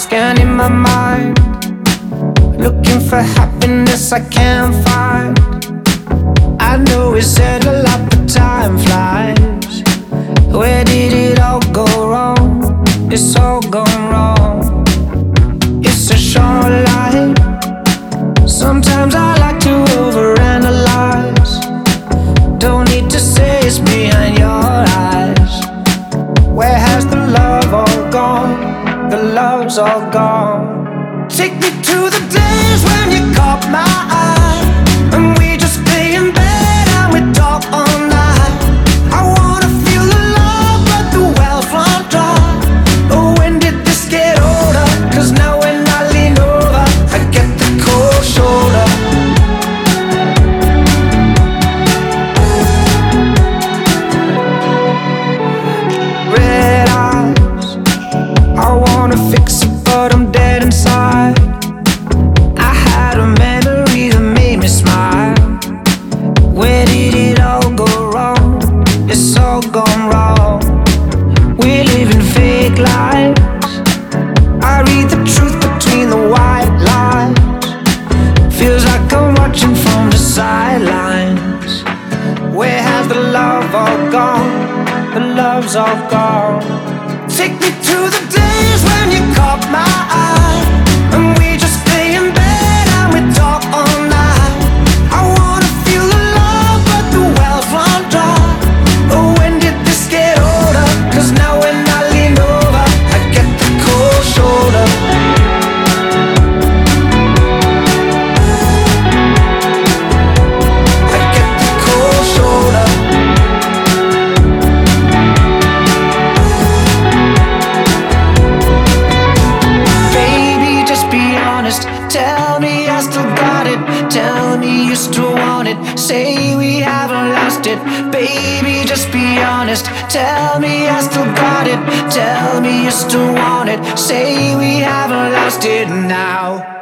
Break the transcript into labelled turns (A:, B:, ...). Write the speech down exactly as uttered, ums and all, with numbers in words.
A: Scanning my mind, looking for happiness I can't find. I know we said a lot, but time flies. Where did it all go wrong? It's all gone wrong. It's a short life. Sometimes I like to overanalyze. Don't need to say it's behind your eyes. Where has the love all gone? The love's all gone. Take me to the days when you caught my eye, and we just lay in bed and we talk all night. I wanna feel the love, but the wells run dry. Oh, when did this get older? Cause now when I lean over, I get the cold shoulder. Red eyes, I wanna fix it, but I'm dead inside. I had a memory that made me smile. Where did it all go wrong? It's all gone wrong. We're living fake lives. I read the truth between the white lines. Feels like I'm watching from the sidelines. Where has the love all gone? The love's all gone. Take me to the days when you caught my eye, and we just lay in bed and we talk all night. I wanna feel the love, but the wells run dry. Oh, when did this get older? Cause now when I lean over, I get the cold shoulder. I get the cold shoulder. Baby, just be honest. Tell me I still got it. Tell me you still want it. Say we haven't lost it. Baby, just be honest. Tell me I still got it. Tell me you still want it. Say we haven't lost it now.